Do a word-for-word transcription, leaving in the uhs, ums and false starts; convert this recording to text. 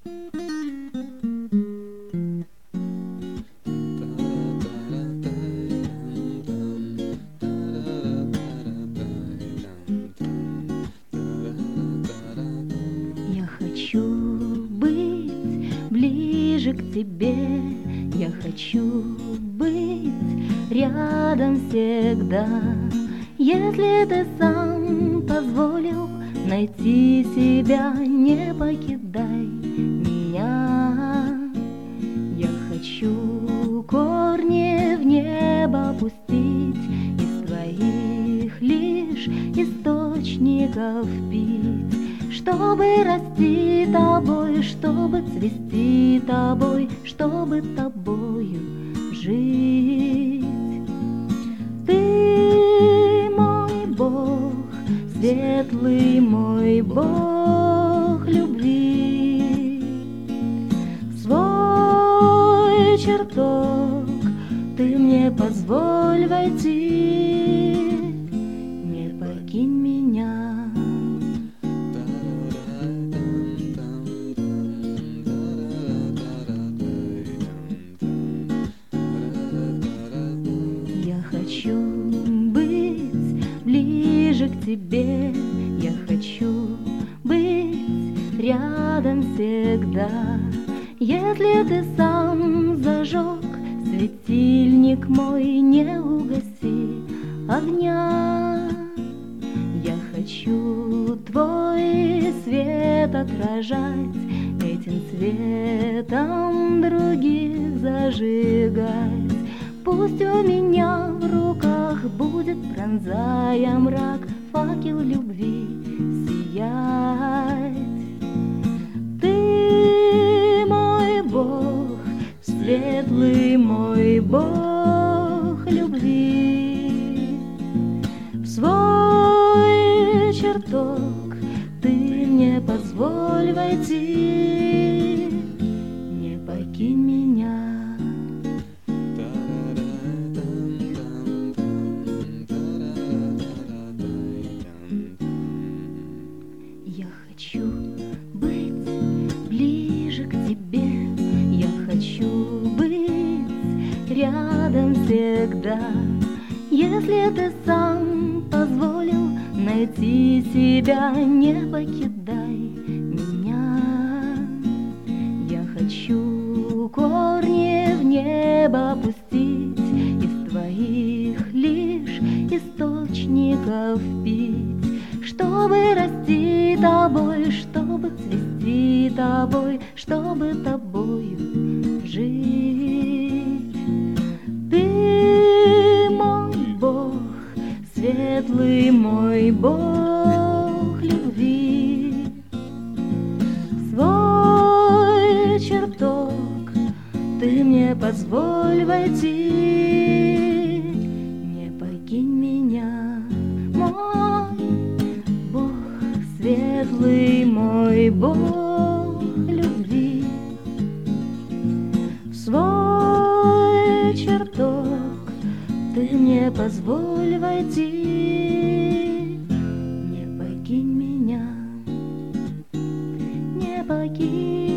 Я хочу быть ближе к тебе, я хочу быть рядом всегда. Если ты сам позволил найти себя, не покидай меня. Я хочу корни в небо пустить, из твоих лишь источников пить, чтобы расти тобой, чтобы цвести тобой, чтобы тобою жить. Ты мой Бог, светлый мой Бог любви. В свой чертог ты мне позволь войти, не покинь меня. Я хочу быть ближе к тебе, я хочу быть рядом всегда. Если ты сам зажег светильник мой, не угаси огня. Я хочу твой свет отражать, этим светом других зажигать. Пусть у меня в руках будет, пронзая мрак, факел любви сиять. Ты мой Бог, светлый мой Бог любви. В свой чертог ты мне позволь войти, не покинь меня. Я хочу быть ближе к тебе, я хочу быть рядом всегда. Если ты сам позволил найти себя, не покидай меня. Я хочу корни в небо пустить, из твоих лишь источников пить, чтобы расти тобой, чтобы цвести тобой, чтобы тобою жить. Ты мой Бог, светлый мой Бог любви. В свой чертог ты мне позволь войти, не покинь меня. Мой Бог, светлый мой Бог любви. В свой чертог ты мне позволь войти, не покинь меня, не покинь.